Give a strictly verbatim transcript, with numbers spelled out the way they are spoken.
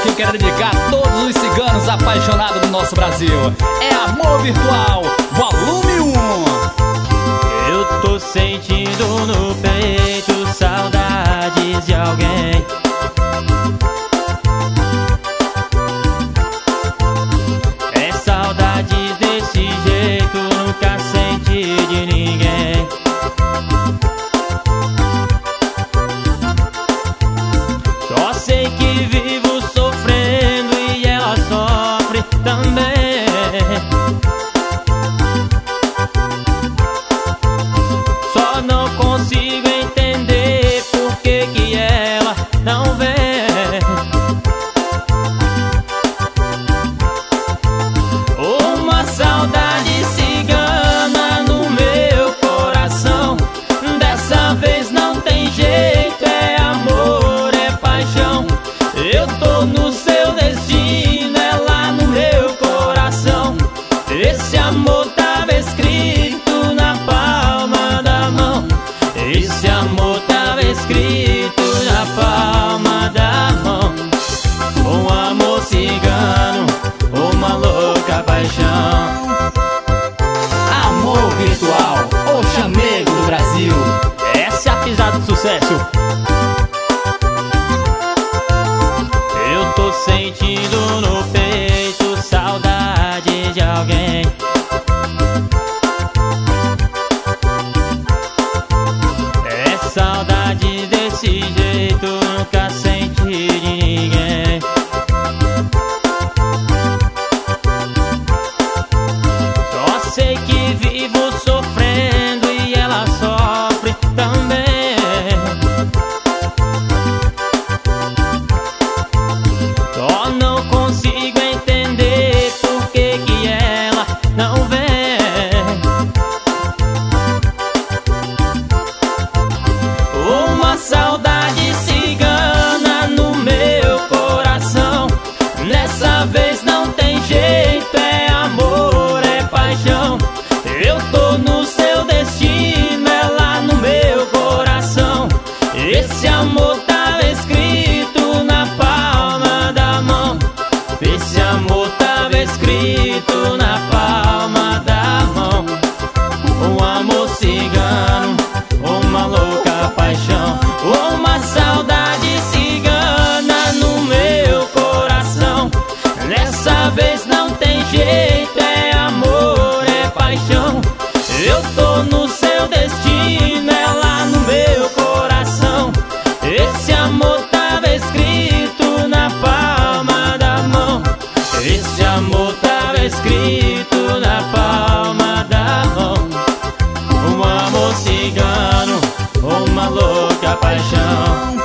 que eu quero dedicar a todos os ciganos apaixonados do nosso Brasil. É Amor Virtual, volume um. Eu tô sentindo no peito saudades de alguém. É saudades desse jeito, nunca senti de ninguém. Só sei que vivo sofrendo e ela sofre também. Só não consigo entender por que que ela não vem. Uma saudade cigana no meu coração. Dessa vez não tem jeito, é amor, é paixão. Eu tô no seu destino, é lá no meu coração. Esse amor tava escrito na palma da mão. Esse amor tava escrito na palma da mão. Um amor cigano, uma louca paixão. Amor Virtual, o chamego do Brasil. Essa é a pisada do sucesso. Eu tô sentindo no peito saudade de alguém. É saudade desse jeito, nunca senti de ninguém. Só sei que vivo sofrendo e ela sofre também. Só não consigo entender por que que ela não vem. Uma saudade cigana no meu coração. Dessa vez não tem jeito, é amor, é paixão. Eu tô no seu destino, é lá no meu coração. Esse amor tava escrito na palma da mão. Esse amor tava escrito na palma da mão. Um amor cigano, uma louca paixão. Uma saudade cigana no meu coração. Dessa vez não tem jeito, é amor, é paixão. Eu tô no seu destino, é lá no meu coração. Esse amor tava escrito na palma da mão. Esse amor tava escrito na palma da mão. Um amor cigano, uma louca paixão.